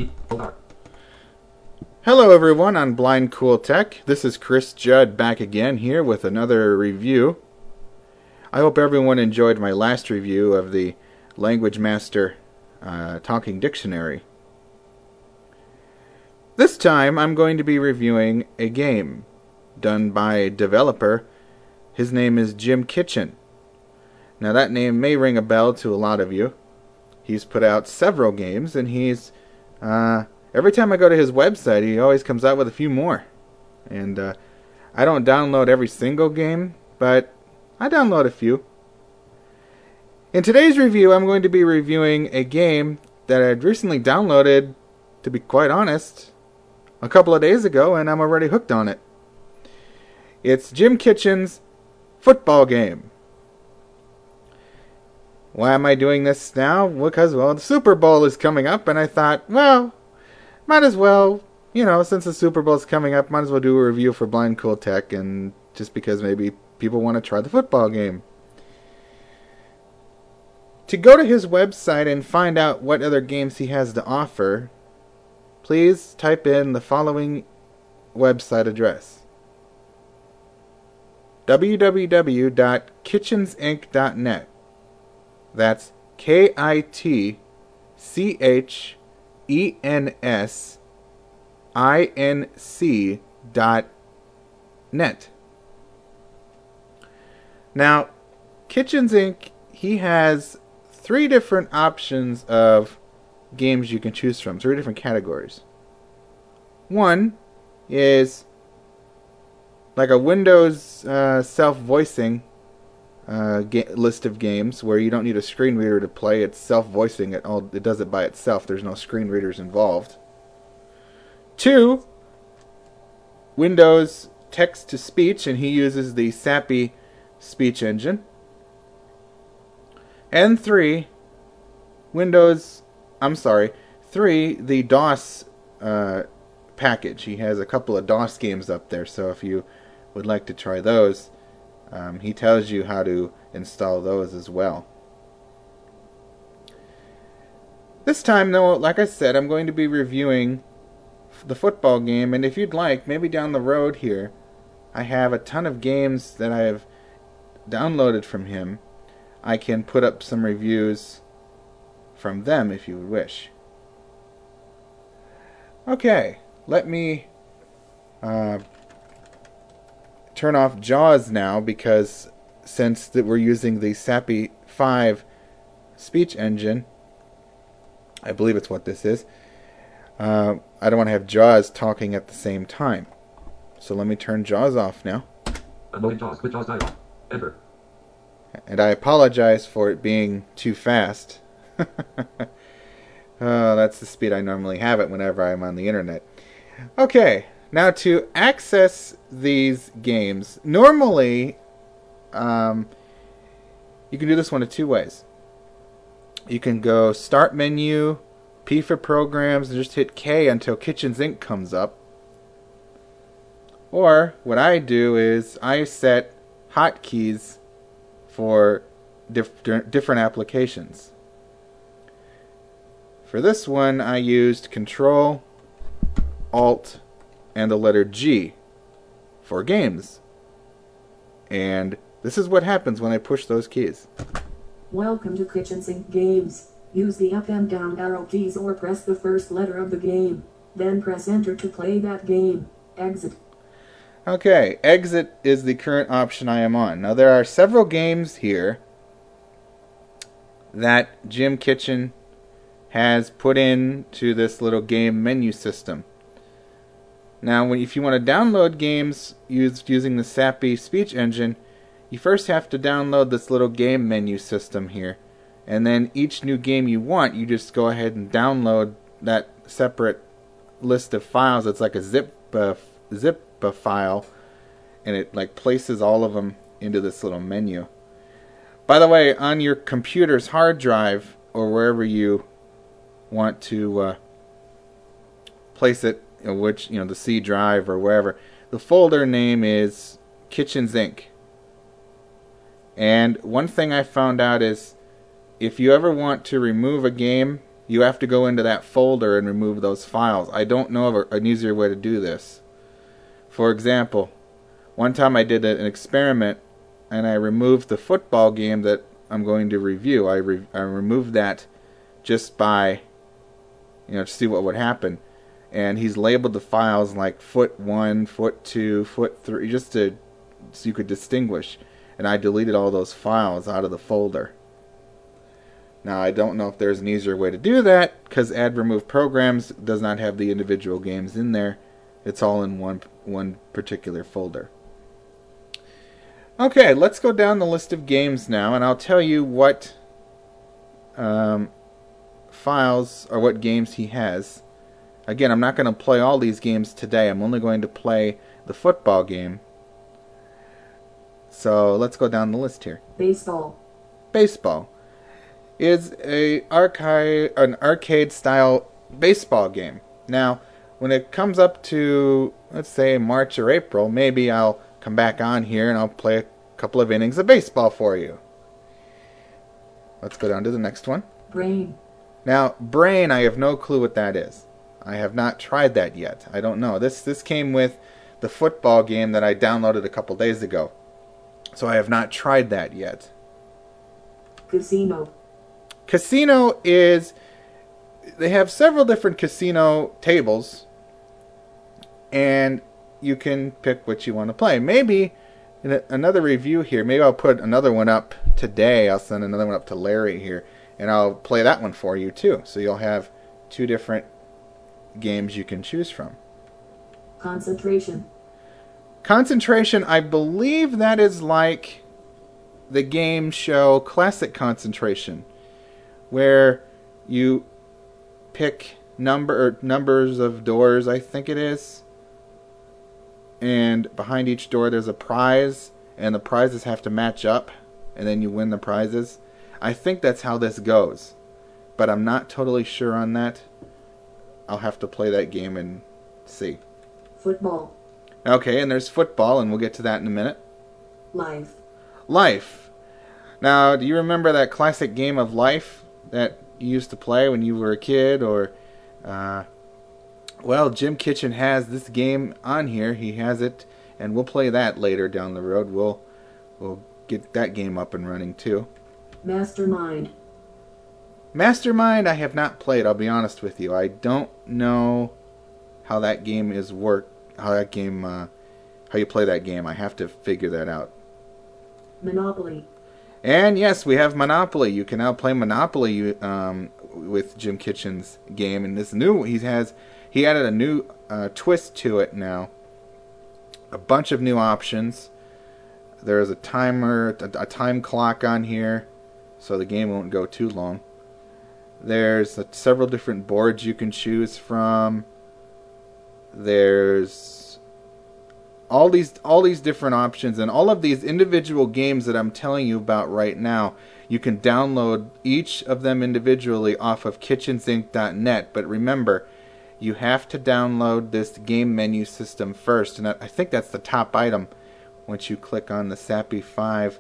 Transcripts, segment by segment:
Hello everyone on Blind Cool Tech. This is Chris Judd back again here with another review. I hope everyone enjoyed my last review of the Language Master Talking Dictionary. This time I'm going to be reviewing a game done by a developer. His name is Jim Kitchen. Now that name may ring a bell to a lot of you. He's put out several games, and he's every time I go to his website, he always comes out with a few more. And I don't download every single game, but I download a few. In today's review, I'm going to be reviewing a game that I'd recently downloaded, to be quite honest, a couple of days ago, and I'm already hooked on it. It's Jim Kitchen's football game. Why am I doing this now? Because, the Super Bowl is coming up, and I thought, might as well, since the Super Bowl is coming up, might as well do a review for Blind Cool Tech, and just because maybe people want to try the football game. To go to his website and find out what other games he has to offer, please type in the following website address: www.kitchensinc.net. That's kitchensinc.net. Now, Kitchens Inc., he has 3 different options of games you can choose from, 3 different categories. One is like a Windows self-voicing list of games where you don't need a screen reader to play. It's self-voicing. It does it by itself. There's no screen readers involved. 2, Windows text-to-speech, and he uses the SAPI speech engine. And 3, the DOS package. He has a couple of DOS games up there, so if you would like to try those, he tells you how to install those as well. This time, though, like I said, I'm going to be reviewing the football game, and if you'd like, maybe down the road here, I have a ton of games that I have downloaded from him. I can put up some reviews from them if you would wish. Okay, let me turn off JAWS now, because since we're using the SAPI 5 speech engine, I believe it's what this is, I don't want to have JAWS talking at the same time. So let me turn JAWS off now. Quit JAWS dialog. Enter. And I apologize for it being too fast. That's the speed I normally have it whenever I'm on the internet. Okay, now to access these games, normally you can do this one of 2 ways. You can go Start Menu, P for Programs, and just hit K until Kitchens Inc. comes up. Or what I do is I set hotkeys for different applications. For this one, I used Control, Alt, and the letter G for games. And this is what happens when I push those keys. Welcome to Kitchens Inc. Games. Use the up and down arrow keys or press the first letter of the game. Then press enter to play that game. Exit. Okay, exit is the current option I am on. Now there are several games here that Jim Kitchen has put into this little game menu system. Now, if you want to download games using the SAPI speech engine, you first have to download this little game menu system here. And then each new game you want, you just go ahead and download that separate list of files. It's like a zip file, and it places all of them into this little menu. By the way, on your computer's hard drive or wherever you want to place it, the C drive or wherever, the folder name is Kitchens Inc. And one thing I found out is if you ever want to remove a game you have to go into that folder and remove those files. I don't know of an easier way to do this. For example, one time I did an experiment and I removed the football game that I'm going to review. I removed that just by, to see what would happen. And he's labeled the files like foot 1, foot 2, foot 3, just so you could distinguish. And I deleted all those files out of the folder. Now, I don't know if there's an easier way to do that, because Add Remove Programs does not have the individual games in there. It's all in one particular folder. Okay, let's go down the list of games now, and I'll tell you what files or what games he has. Again, I'm not going to play all these games today. I'm only going to play the football game. So let's go down the list here. Baseball. Baseball is an arcade-style baseball game. Now, when it comes up to, let's say, March or April, maybe I'll come back on here and I'll play a couple of innings of baseball for you. Let's go down to the next one. Brain. Now, Brain, I have no clue what that is. I have not tried that yet. I don't know. This came with the football game that I downloaded a couple days ago. So I have not tried that yet. Casino. Casino is... They have several different casino tables. And you can pick what you want to play. Maybe in another review here, maybe I'll put another one up today. I'll send another one up to Larry here. And I'll play that one for you too. So you'll have two different games you can choose from. Concentration. Concentration, I believe that is like the game show Classic Concentration, where you pick numbers of doors, I think it is, and behind each door there's a prize, and the prizes have to match up, and then you win the prizes. I think that's how this goes, but I'm not totally sure on that. I'll have to play that game and see. Football. Okay, and there's football, and we'll get to that in a minute. Life. Life. Now, do you remember that classic game of Life that you used to play when you were a kid? Or, well, Jim Kitchen has this game on here. He has it, and we'll play that later down the road. We'll get that game up and running too. Mastermind. Mastermind, I have not played. I'll be honest with you. I don't know how that game is how you play that game. I have to figure that out. Monopoly. And yes, we have Monopoly. You can now play Monopoly with Jim Kitchen's game, and this new he added a new twist to it now. A bunch of new options. There's a timer, a time clock on here, so the game won't go too long. There's several different boards you can choose from. There's all these different options, and all of these individual games that I'm telling you about right now, you can download each of them individually off of kitchensinc.net. But remember, you have to download this game menu system first, and I think that's the top item once you click on the SAPI 5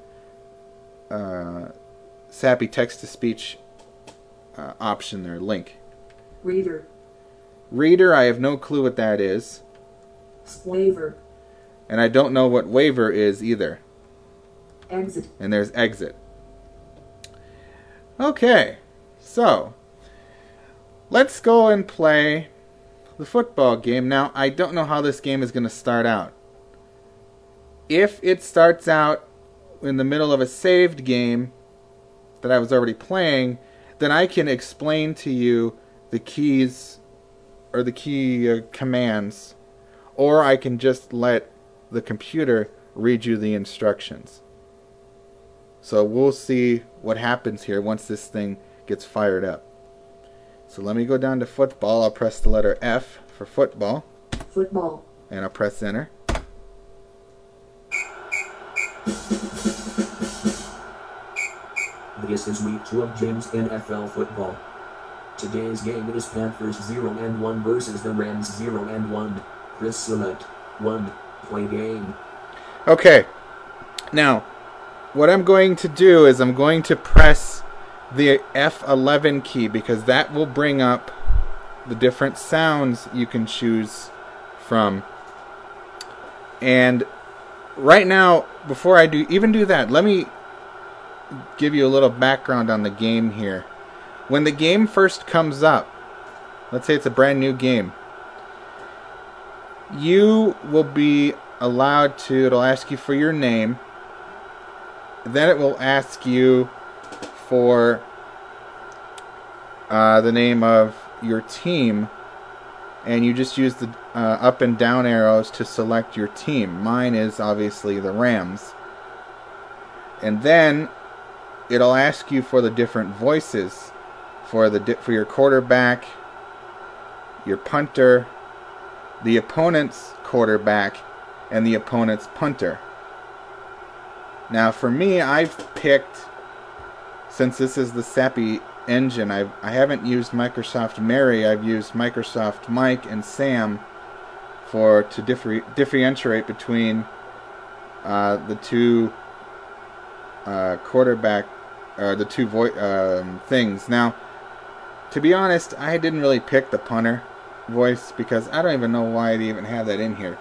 SAPI text-to-speech option there, link. Reader. Reader, I have no clue what that is. Waiver. And I don't know what waiver is either. Exit. And there's exit. Okay, so let's go and play the football game. Now, I don't know how this game is going to start out. If it starts out in the middle of a saved game that I was already playing, then I can explain to you the keys or the key commands, or I can just let the computer read you the instructions. So we'll see what happens here once this thing gets fired up. So let me go down to football. I'll press the letter F for football. Football. And I'll press enter. This is week 2 of James NFL football. Today's game is Panthers 0-1 versus the Rams 0-1. Chris select 1. Play game. Okay. Now, what I'm going to do is I'm going to press the F11 key, because that will bring up the different sounds you can choose from. And right now, before I do that, let me give you a little background on the game here. When the game first comes up, let's say it's a brand new game, you will be allowed to, it'll ask you for your name, then it will ask you for the name of your team, and you just use the up and down arrows to select your team. Mine is obviously the Rams. And then it'll ask you for the different voices for your quarterback, your punter, the opponent's quarterback, and the opponent's punter. Now for me, I've picked, since this is the SAPI engine, I haven't used Microsoft Mary. I've used Microsoft Mike and Sam to differentiate between the two quarterback, the two things. Now, to be honest, I didn't really pick the punter voice because I don't even know why they even have that in here.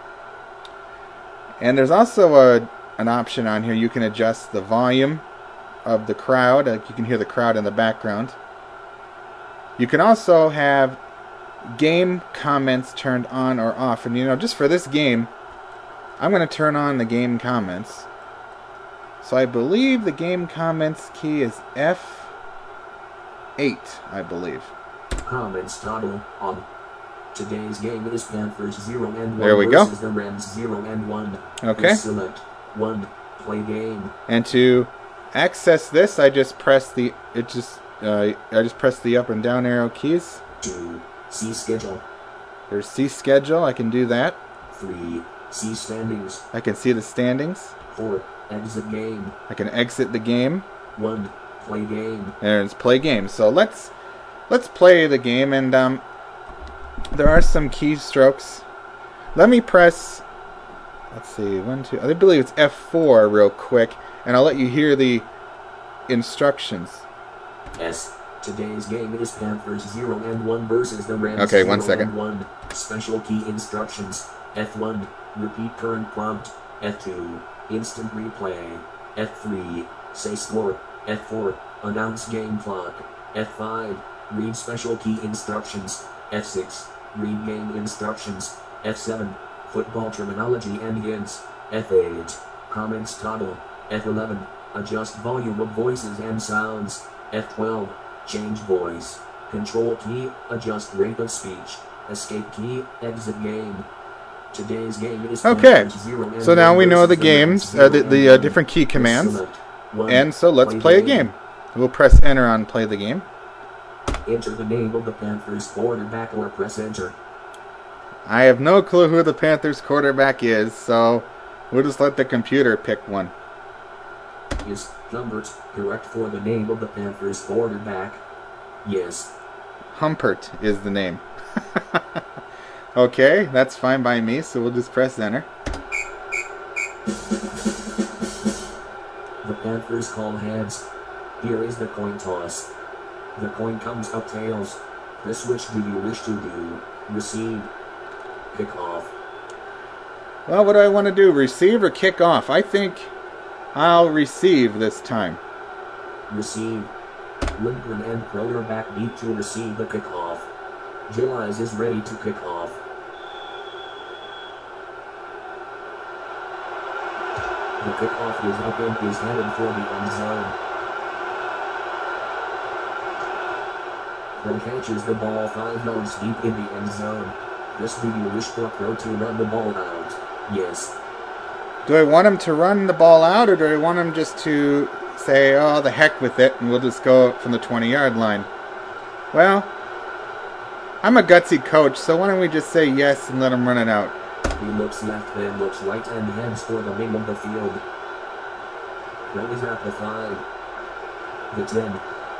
And there's also an option on here. You can adjust the volume of the crowd. Like you can hear the crowd in the background. You can also have game comments turned on or off. And just for this game, I'm going to turn on the game comments. So I believe the game comments key is F8, I believe. Comments toggle on. Today's game is Panthers 0-1 there we go. versus the Rams 0-1. Okay. Select 1. Play game. And to access this, I just press the up and down arrow keys. 2. See schedule. There's see schedule. I can do that. 3. See standings. I can see the standings. 4. Exit game. I can exit the game. 1. Play game. And it's play game. So let's play the game, and there are some keystrokes. Let me press, let's see, 1, 2, I believe it's F4 real quick, and I'll let you hear the instructions. S. Today's game is Panthers 0-1 versus the Rams. Okay, 1 second. 1. Special key instructions. F1. Repeat current prompt. F2. Instant replay. F3. Say score. F4. Announce game clock. F5. Read special key instructions. F6. Read game instructions. F7. Football terminology and hints. F8. Comments toggle. F11. Adjust volume of voices and sounds. F12. Change voice. Control key. Adjust rate of speech. Escape key. Exit game. Today's game is okay. So now we know the games, the different key commands, and so let's play a game. We'll press enter on play the game. Enter the name of the Panthers quarterback or press enter. I have no clue who the Panthers quarterback is, so we'll just let the computer pick one. Is Humbert correct for the name of the Panthers quarterback? Yes. Humpert is the name. Okay, that's fine by me, so we'll just press enter. The Panthers call heads. Here is the coin toss. The coin comes up tails. Chris, which do you wish to do? Receive. Kick off. Well, what do I want to do? Receive or kick off? I think I'll receive this time. Receive. Lindgren and quarterback need to receive the kickoff. Gillies is ready to kick off. The kickoff is up and is headed for the end zone. Crow catches the ball 5 yards deep in the end zone. Chris, do you wish for Crow to run the ball out? Yes. Do I want him to run the ball out, or do I want him just to say, oh, the heck with it, and we'll just go from the 20-yard line? Well, I'm a gutsy coach, so why don't we just say yes and let him run it out? He looks left, then looks right, and heads for the wing of the field. Crow is at the 5. The 10.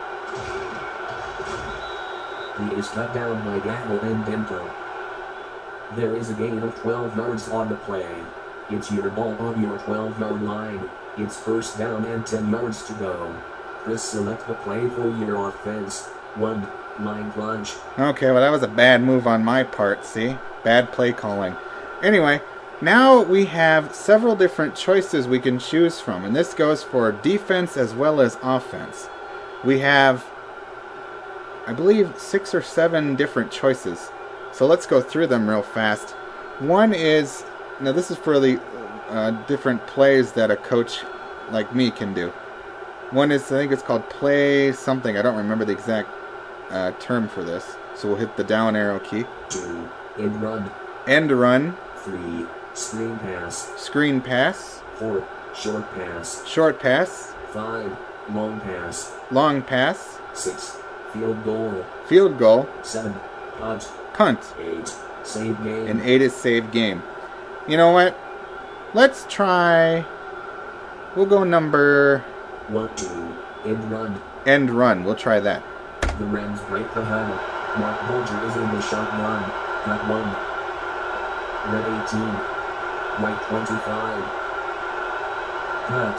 He is cut down by Gaggle and Demko. There is a gain of 12 yards on the play. It's your ball on your 12-yard line. It's first down and 10 yards to go. Chris, select the play for your offense. 1. Line plunge. Okay, well that was a bad move on my part, see? Bad play calling. Anyway, now we have several different choices we can choose from, and this goes for defense as well as offense. We have, I believe, 6 or 7 different choices. So let's go through them real fast. One is, now this is for the different plays that a coach like me can do. One is, I think it's called play something. I don't remember the exact term for this. So we'll hit the down arrow key. 2. End run. End run. 3. Screen pass. Screen pass. 4. Short pass. Short pass. 5. Long pass. Long pass. 6. Field goal. Field goal. 7. Punt. Punt. 8. Save game. And 8 is save game. You know what? Let's try... We'll go number... 1. 2. End run. End run. We'll try that. The Rams break the huddle. Mark Bulger is in the shotgun. Got 1. Red 18. White 25. Cut.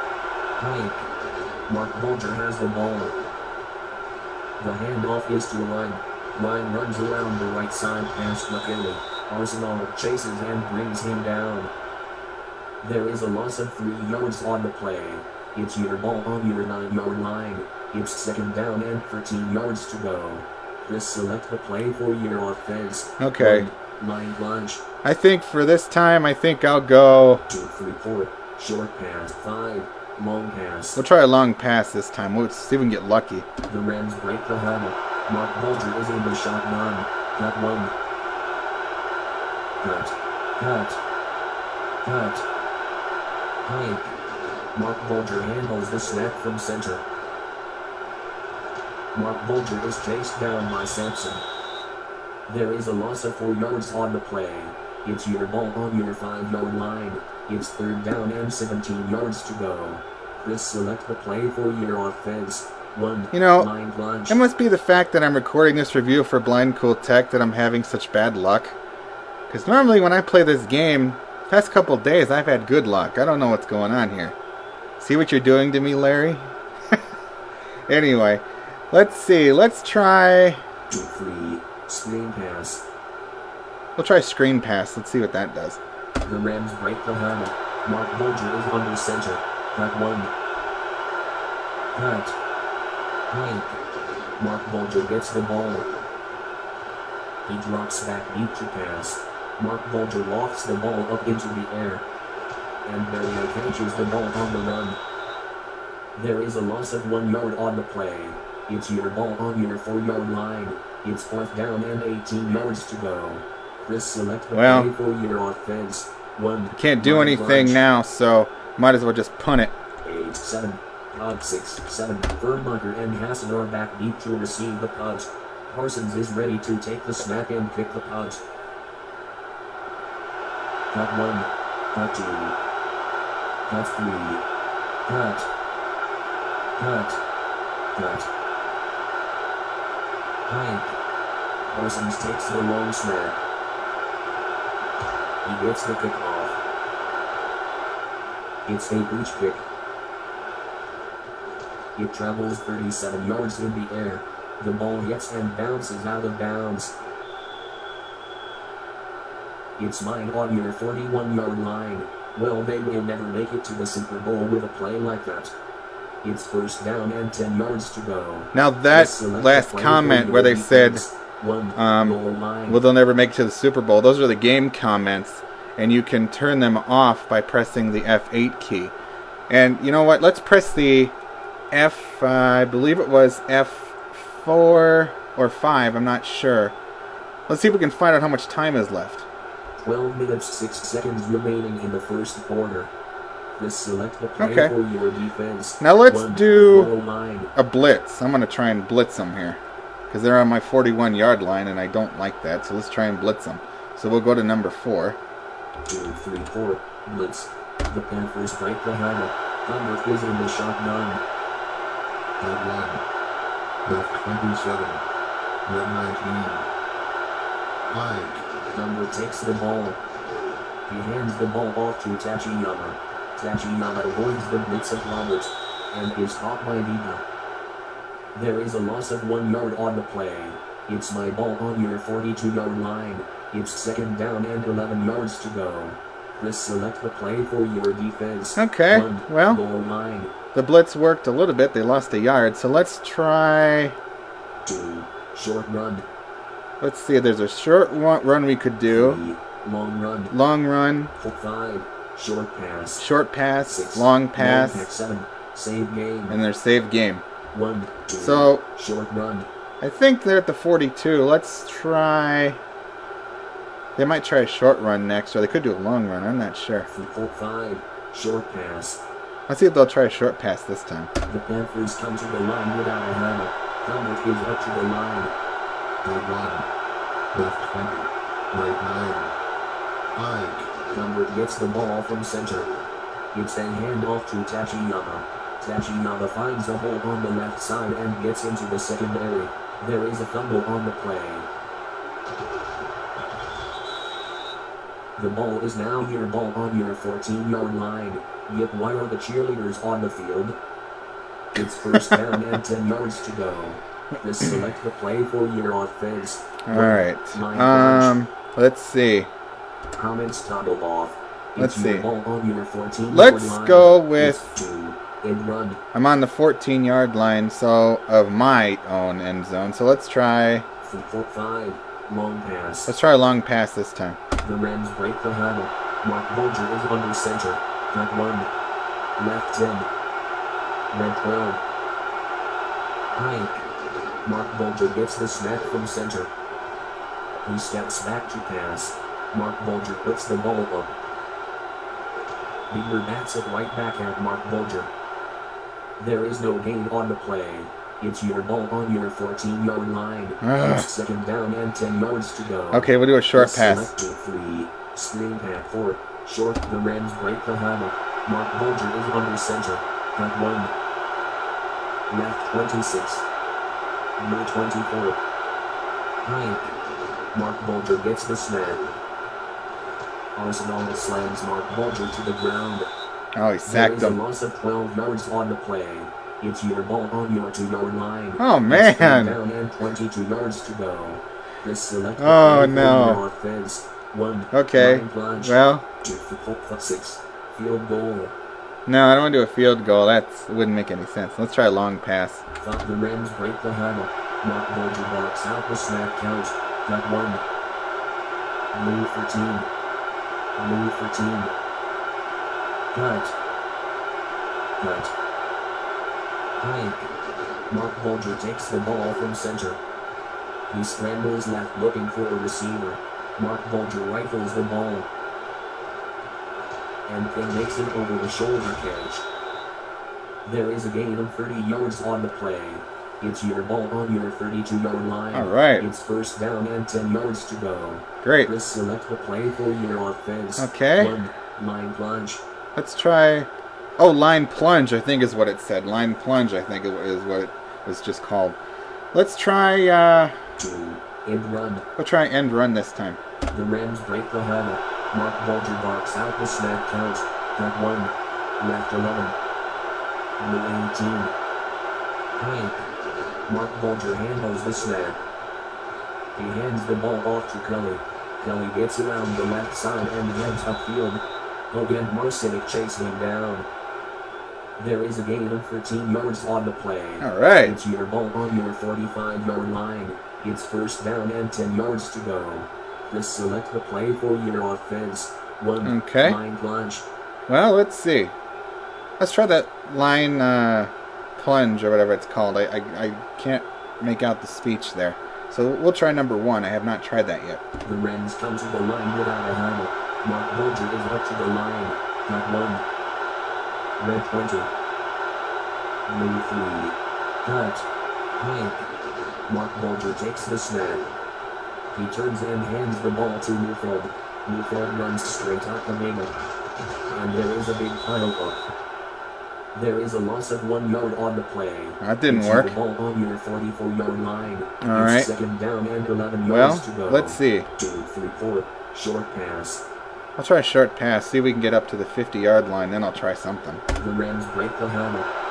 Hike. Mark Bulger has the ball. The handoff is to Line. Line runs around the right side past McKinley. Arsenal chases and brings him down. There is a loss of 3 yards on the play. It's your ball on your 9-yard line. It's second down and 13 yards to go. Chris, select the play for your offense. Okay. 1. Line plunge. I think for this time, I think I'll go... 2, 3, 4. Short pass. 5. Long pass. We'll try a long pass this time. We'll see if we can get lucky. The Rams break the huddle. Mark Bulger is in the shotgun. Got 1. Cut. Cut. Cut. Hike. Mark Bulger handles the snap from center. Mark Bulger is chased down by Sampson. There is a loss of 4 yards on the play. It's your ball on your 5-yard line. It's third down and 17 yards to go. Chris, select the play for your offense. 1. You know, line plunge. it must be the fact that I'm recording this review for Blind Cool Tech that I'm having such bad luck. Because normally when I play this game, past couple days I've had good luck. I don't know what's going on here. See what you're doing to me, Larry? Anyway, let's see. Let's try... 2, 3. Screen pass. We'll try screen pass. Let's see what that does. The Rams break the huddle. Mark Bulger is under center. Cut 1. Cut. Hike. Mark Bulger gets the ball. He drops back deep to pass. Mark Bulger lofts the ball up into the air. And Berrio catches the ball on the run. There is a loss of 1 yard on the play. It's your ball on your 4-yard line. It's fourth down and 18 yards to go. Chris, select the play for your offense. 1. Can't do anything now, so might as well just punt it. 8, 7. Punt 6, 7. Fernmucker and Hassan are back deep to receive the punt. Parsons is ready to take the snap and kick the punt. Cut 1. Cut 2. Cut 3. Cut. Cut. Cut. Hike. Parsons takes the long snap. He gets the kickoff. It's a breach kick. It travels 37 yards in the air. The ball hits and bounces out of bounds. It's mine on your 41-yard line. Well, they will never make it to the Super Bowl with a play like that. It's first down and 10 yards to go. Now that last comment where they said, well, they'll never make it to the Super Bowl, those are the game comments, and you can turn them off by pressing the F8 key. And you know what? Let's press the I believe it was F4 or 5, I'm not sure. Let's see if we can find out how much time is left. 12 minutes 6 seconds remaining in the first quarter. Let's select the play for your defense. Now let's do a blitz. I'm going to try and blitz them here. Because they're on my 41-yard line and I don't like that. So let's try and blitz them. So we'll go to number 4. 2, 3, 4. Blitz. The Panthers break the huddle. Thunder is in the shotgun. Red 1. Left 27. Red 19. Hike. Thunder takes the ball. He hands the ball off to Tachiyama. Tachiyama avoids the blitz of Robert. and is caught by Vega. There is a loss of 1 yard on the play. It's my ball on your 42-yard line. It's second down and 11 yards to go. Please select the play for your defense. Okay, 1, well, goal line. the blitz worked a little bit. They lost a yard. So let's try... 2, short run. Let's see. There's a short run we could do. 3, long run. Long run. 5, short pass. Short pass. 6, Long pass. 7, save game. And there's save game. 1, 2, So... short run. I think they're at the 42. Let's try... They might try a short run next, or they could do a long run. I'm not sure. 5, short pass. Let's see if they'll try a short pass this time. The Panthers come to the line without a hammer. Helmet is up to the line. Right 1. Left 20. Right 9. Ike. Helmet gets the ball from center. It's a handoff to Tachiyama. Tachiyama finds a hole on the left side and gets into the secondary. There is a fumble on the play. The ball is now your ball on your 14-yard line. Yet why are the cheerleaders on the field? It's first down and 10 yards to go. Please select the play for your offense. Alright. Let's see. Comments toggled off. Let's It's your see. ball on your 14-yard Let's line. go with... It's 2, end run. I'm on the 14-yard line, so of my own end zone. So let's try... 5, long pass. Let's try a long pass this time. The Rams break the huddle. Mark Bulger is under center. Cut 1. Left 10. Red 12. Ike. Mark Bulger gets the snap from center. He steps back to pass. Mark Bulger puts the ball up. Beamer bats it right back at Mark Bulger. There is no gain on the play. It's your ball on your 14-yard line. It's second down and 10 yards to go. Okay, we'll do a short pass. Select 3. Screen pass 4. Short. The Rams break the huddle. Mark Bulger is under center. Cut 1. Left 26. Number 24. Ike. Mark Bulger gets the snap. Arsenal slams Mark Bulger to the ground. Oh, he sacked There is him. a loss of 12 yards on the play. It's your ball on your 2-yard line. Oh, It's man. down and 22 yards to go. Please select the Oh, play for no. your offense. 1. Okay. Line plunge. Well, 2, 4, 6. Field goal. no, I don't want to do a field goal. That wouldn't make any sense. Let's try a long pass. Thought the Rams break the huddle. Mark Bulger barks out the snap count. Cut 1. Move 13. Move 13. Cut. Cut. Ike. Mark Bulger takes the ball from center. He scrambles left looking for a receiver. Mark Bulger rifles the ball. And then makes it over the shoulder catch. There is a gain of 30 yards on the play. It's your ball on your 32-yard line. All right. It's first down and 10 yards to go. Great. Please select the play for your offense. Okay. 1. Line plunge. Let's try... Oh, line plunge, I think is what it said. Line plunge, I think is what it was just called. Let's try, 2. End run. we'll try end run this time. The Rams break the huddle. Mark Bulger barks out the snap count. Cut 1. Left 11. Number 18. Ike. Mark Bulger handles the snap. He hands the ball off to Kelly. Kelly gets around the left side and heads upfield. Hogan Marcinic chase him down. There is a gain of 13 yards on the play. All right. It's your ball on your 45-yard line. It's first down and 10 yards to go. Please select the play for your offense. 1. Okay. Line plunge. Well, let's see. Let's try that line plunge or whatever it's called. I can't make out the speech there. So we'll try number 1. I have not tried that yet. The Rams come to the line without a huddle. Mark Bulger is up to the line. Cut 1. Red 20. Move 3. Cut. Ike. Mark Bulger takes the snap. He turns and hands the ball to Newfield. Newfield runs straight up the middle. And there is a big pile up. There is a loss of 1 yard on the play. That didn't It's work. your ball on your 44-yard line. All right. It's second down and 11 Well, yards to go. let's see. 2, 3, 4. Short pass. I'll try a short pass. See if we can get up to the 50-yard line. Then I'll try something. The Rams break the huddle.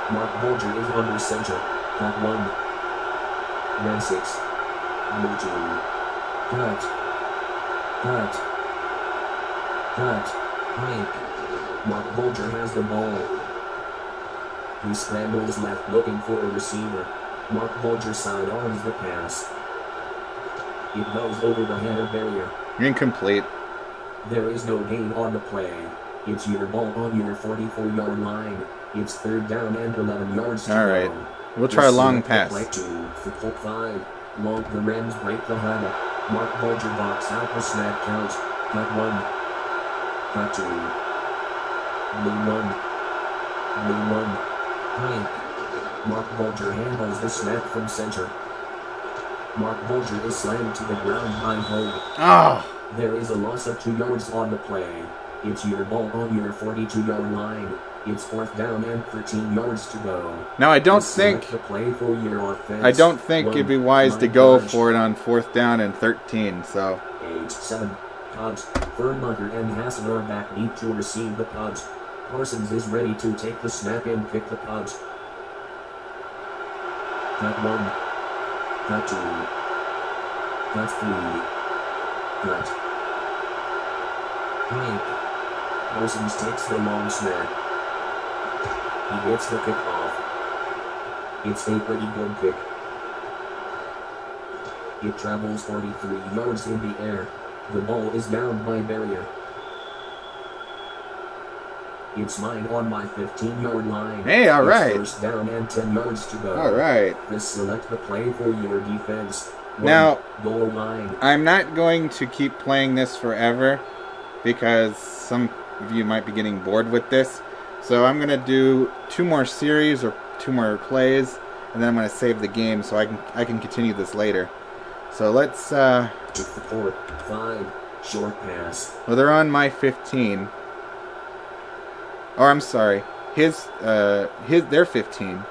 Mark Bolger is under center. Cut 1. Red 6. Blue 2. Cut. Cut. Cut. Hike. Mark Bolger has the ball. He scrambles left looking for a receiver. Mark Bolger sidearms the pass. It goes over the header barrier. Incomplete. There is no gain on the play. It's your ball on your 44-yard line. It's third down and 11 yards to All right. go. We'll try a long Play pass. 2, football 5. Long the Rams break the huddle. Mark Bolger box out the snap count. Cut 1. Cut 2. Blue 1. Blue 1. Hike. Mark Bolger handles the snap from center. Mark Bolger is slammed to the ground by Hogue. Oh, There is a loss of 2 yards on the play. It's your ball on your 42-yard line. It's fourth down and 13 yards to go. now I don't Select think the play for your offense. it'd be wise to go for it on fourth down and 13. So 8, 7. Punt. Fernmucker and Hassan are back deep to receive the punt. Parsons is ready to take the snap and kick the punt. Cut 1. Cut 2. Cut 3. Cut. Hike. Parsons takes the long snap. He gets the kickoff. It's a pretty good kick. It travels 43 yards in the air. The ball is down by barrier. It's mine on my 15-yard line. Hey, all right. It's first down and 10 yards to go. all right. Just select the play for your defense. 1, Now- goal line. I'm not going to keep playing this forever because some of you might be getting bored with this. So I'm going to do 2 more series or 2 more plays, and then I'm going to save the game so I can continue this later. So let's To the 4, 5, short pass. well, they're on my 15. Or I'm sorry. They're 15.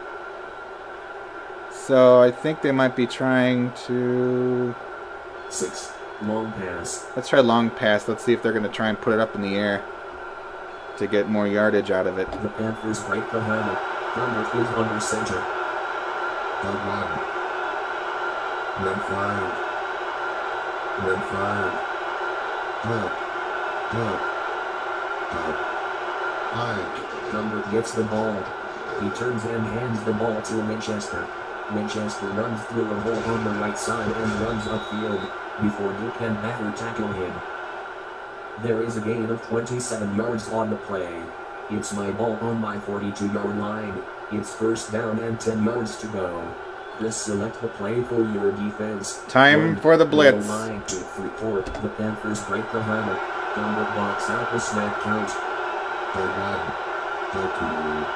So I think they might be trying to 6, long pass. let's try long pass. Let's see if they're going to try and put it up in the air to get more yardage out of it. The Panthers break the huddle. Herbert is under center. Cut 1. Red 5. Red 5. Cut. Cut. Cut. Hike. Lambert gets the ball. He turns and hands the ball to Winchester. Winchester runs through a hole on the right side and runs upfield before Duke and Batter tackle him. There is a gain of 27 yards on the play. It's my ball on my 42-yard line. It's first down and 10 yards to go. Just select the play for your defense. Time 1, for the blitz. goal line to report. The Panthers break the huddle. Lambert box out the snap count. Cut 1. Cut 2.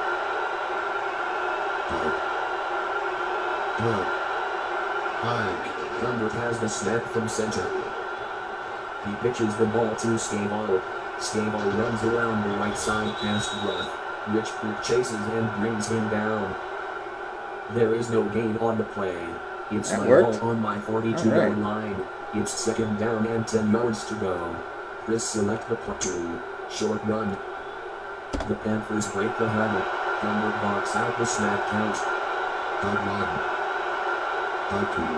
Cut. Cut. Hike. Lambert has the snap from center. He pitches the ball to Scavall. Scavall runs around the right side past Ruff. Richford chases and brings him down. There is no gain on the play. It's That my worked. ball on my 42-yard All line. It's second down and 10 yards to go. Chris select the play 2. Short run. The Panthers break the huddle. Lambert box out the snap count. Cut 1. Cut 2.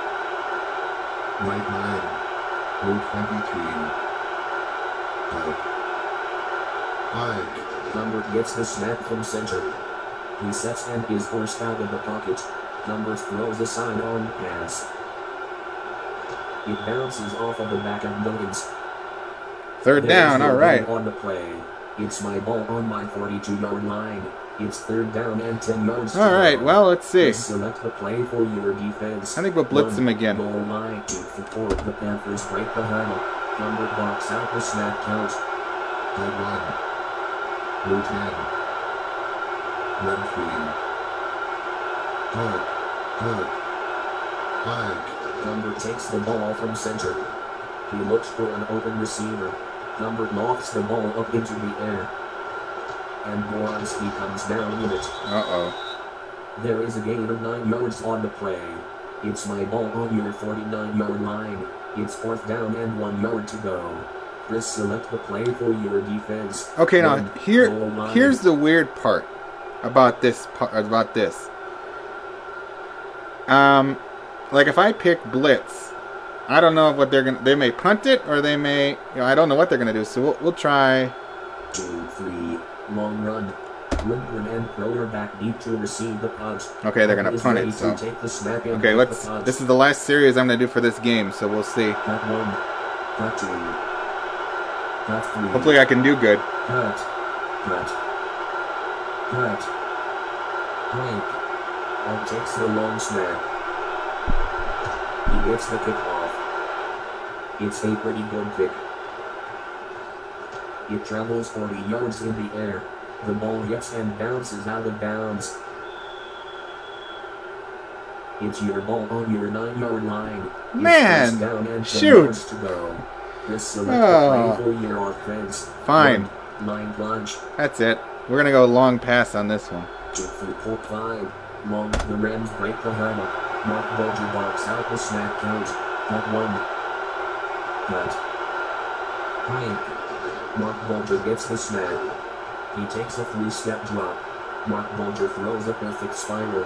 Right 9. Blue 23. Cut. Hike. Lambert gets the snap from center. He sets and is forced out of the pocket. Lambert throws a sidearm pass. It bounces off of the back of Billings. Third down, all right. On the play. It's my ball on my 42-yard line. It's third down and 10 yards to All right, go. well, let's see. Just select the play for your defense. I think we'll blitz 1, them again. Goal line to support. The Panthers break the huddle. Lambert box out the snap count. Cut 1. Blue 10. Red 3. Cut. Cut. Hike. Lambert takes the ball from center. He looks for an open receiver. Lambert lofts the ball up into the air. And Boranski comes down with it. Uh-oh. There is a gain of 9 yards on the play. It's my ball on your 49-yard line. It's fourth down and 1 yard to go. Chris select the play for your defense. Okay, now 1, goal line. here's the weird part. about this. Like if I pick blitz, I don't know what they're gonna. They may punt it, or they may. I don't know what they're gonna do. So we'll try. 2, 3, long run. Lindgren and quarterback need to receive the punt. Okay, they're gonna punt it. So take the snap and okay, let's. This is the last series I'm gonna do for this game, so we'll see. Cut 1, cut 2, cut 3. Hopefully, I can do good. Cut. Hank. And takes the long snap. He gets the kickoff. It's a pretty good kick. It travels 40 yards in the air. The ball hits and bounces out of bounds. It's your ball on your 9-yard line. Man, it's down and 10 shoot. yards to go. This select play for your offense. Fine. Line plunge. That's it. We're gonna go long pass on this one. 2, 3, 4, 5. Long. The Rams break the hammer. Mark Bulger box out the snap count. Cut 1. Cut. Hank. Mark Bulger gets the snap. He takes a 3-step drop. Mark Bulger throws a perfect spiral.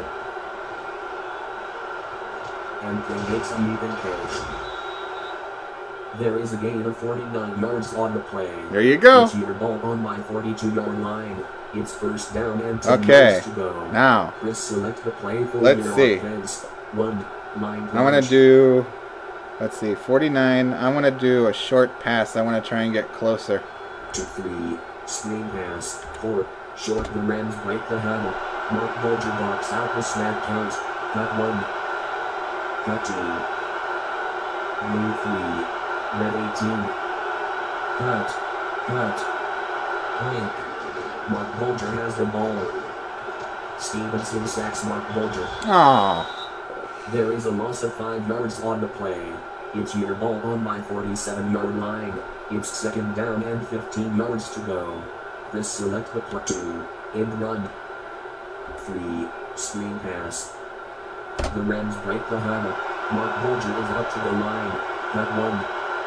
And then makes an even catch. There is a gain of 49 yards on the play. There you go. It's your ball on my 42-yard line. It's first down and 10 Okay. yards to go. Now, Chris, select the play for let's your see. offense. 1, line I want to do. Let's see, 49. I want to do a short pass. I want to try and get closer. 2, 3, screen pass. 4, short. The Rams break the hammer. Mark Bulger box out the snap count. Cut 1. Cut 2. Move 3. Red 18. Cut. Hank. Mark Bulger has the ball. Stevenson sacks Mark Bulger. Oh, There is a loss of 5 yards on the play. It's your ball on my 47-yard line. It's second down and 15 yards to go. Chris, select the play. 2, end run. 3, screen pass. The Rams break the hammer. Mark Bulger is up to the line. Cut 1.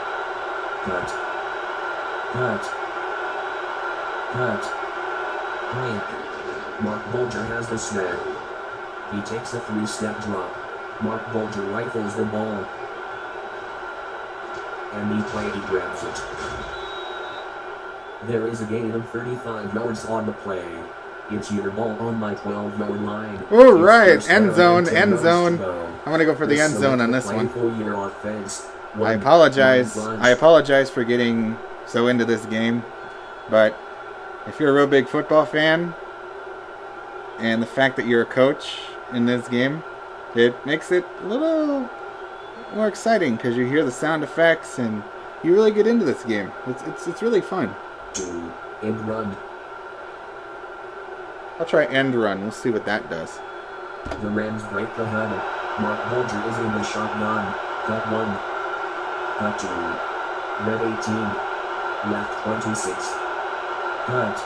Cut. Hank. Mark Bulger has the snap. He takes a 3-step drop. Mark Bulger rifles the ball. And he grabs it. There is a gain of 35 yards on the play. It's your ball on my 12-yard line. all right, end zone. I'm gonna go for the end zone on this one. For your offense. I apologize for getting so into this game, but if you're a real big football fan, and the fact that you're a coach in this game, it makes it a little more exciting because you hear the sound effects and you really get into this game. It's really fun. 2, end run. I'll try end run. We'll see what that does. The Rams break the hammer. Mark Bulger is in the shotgun. Cut 1. Cut 2. Red 18. Left 26. Cut.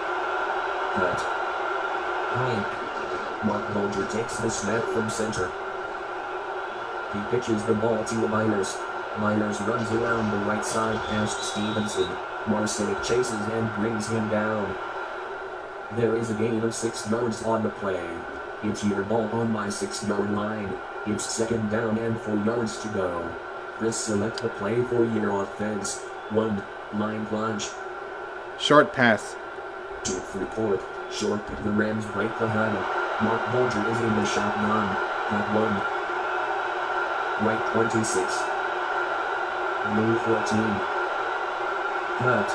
Hank. Mark Bulger takes the snap from center. He pitches the ball to Myers. Myers runs around the right side past Stevenson. Marsick chases and brings him down. There is a gain of 6 yards on the play. It's your ball on my 6-yard line. It's second down and 4 yards to go. Chris, select the play for your offense. 1, line plunge. Short pass. 2, 3, 4, short. The Rams break the hammer. Mark Bulger is in the shotgun. Cut 1. Right 26. Move 14. Cut.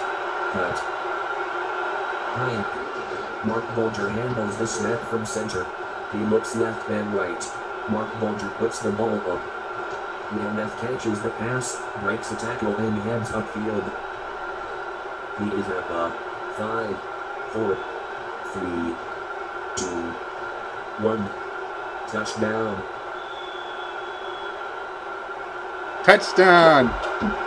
Hank. Mark Bulger handles the snap from center. He looks left and right. Mark Bulger puts the ball up. Nemeth catches the pass, breaks a tackle and heads upfield. He is at the 5, 4, 3, 2, 1. Touchdown. Touchdown!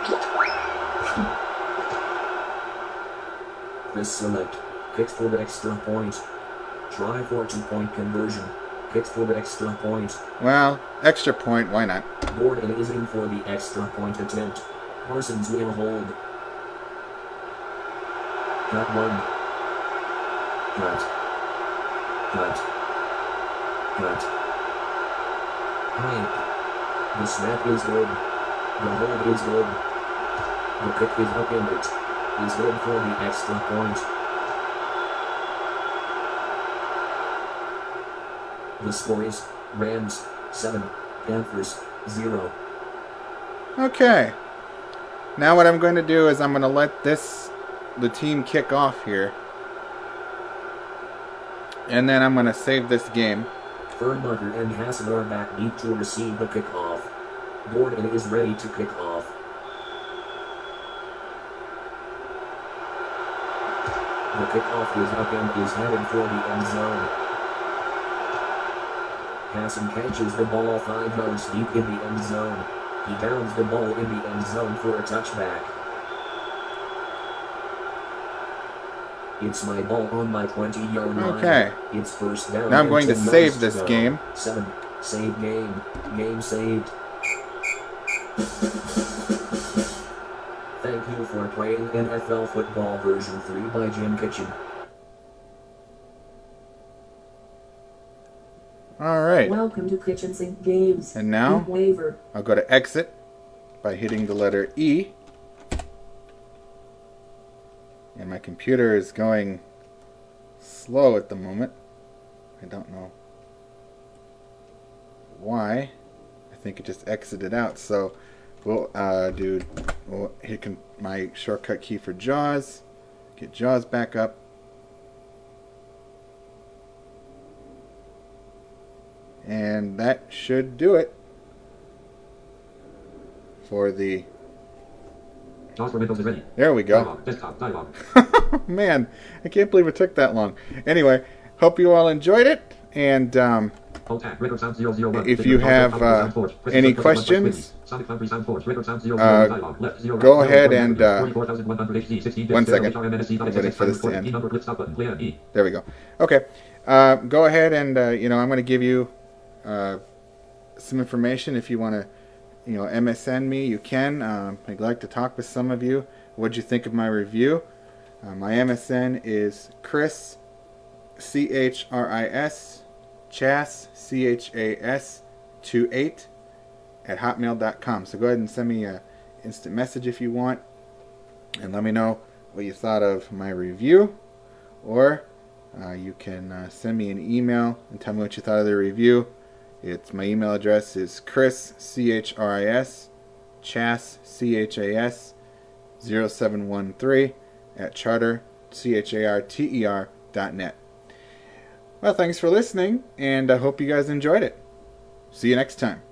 Chris, select. Kicks for the extra point. Try for 2-point conversion. Kicks for the extra point. Well, extra point, why not? Gordon is in for the extra point attempt. Parsons will hold. Cut 1. Cut. Cut. Cut. Hike. The snap is good. The hold is good. The kick is up and it is good for the extra point. The score is Rams 7, Panthers 0. Okay. Now what I'm going to do is I'm going to let the team kick off here. And then I'm going to save this game. Fernbutter and Hassan are back deep to receive the kickoff. Gordon is ready to kick off. The kickoff is up and is headed for the end zone. Hassan catches the ball 5 yards deep in the end zone. He downs the ball in the end zone for a touchback. It's my ball on my 20-yard line. Okay. It's first down. Now I'm going to 10 save yards this to go. game. 7. Save game. Game saved. Thank you for playing NFL Football version 3 by Jim Kitchen. Alright. Welcome to Kitchen Sink Games. And now Waiver. I'll go to exit by hitting the letter E. And my computer is going slow at the moment. I don't know why. I think it just exited out. So we'll hit my shortcut key for JAWS. Get JAWS back up. And that should do it for the... JAWS for Windows is ready. There we go. Dialog. Desktop. Dialog. Man, I can't believe it took that long. Anyway, hope you all enjoyed it. And Alt tab. Record sound 001. if you have any questions, go ahead and 1 second. I'm waiting for this to end. There we go. Okay, go ahead and I'm going to give you some information. If you want to MSN me, you can. I'd like to talk with some of you. What'd you think of my review? My MSN is Chris, CHRIS, Chas, CHAS, 28 at hotmail.com. So go ahead and send me an instant message if you want, and let me know what you thought of my review. Or you can send me an email and tell me what you thought of the review. My email address is Chris, CHRIS, Chas, CHAS, 0713 at charter, CHARTER.net. Well, thanks for listening, and I hope you guys enjoyed it. See you next time.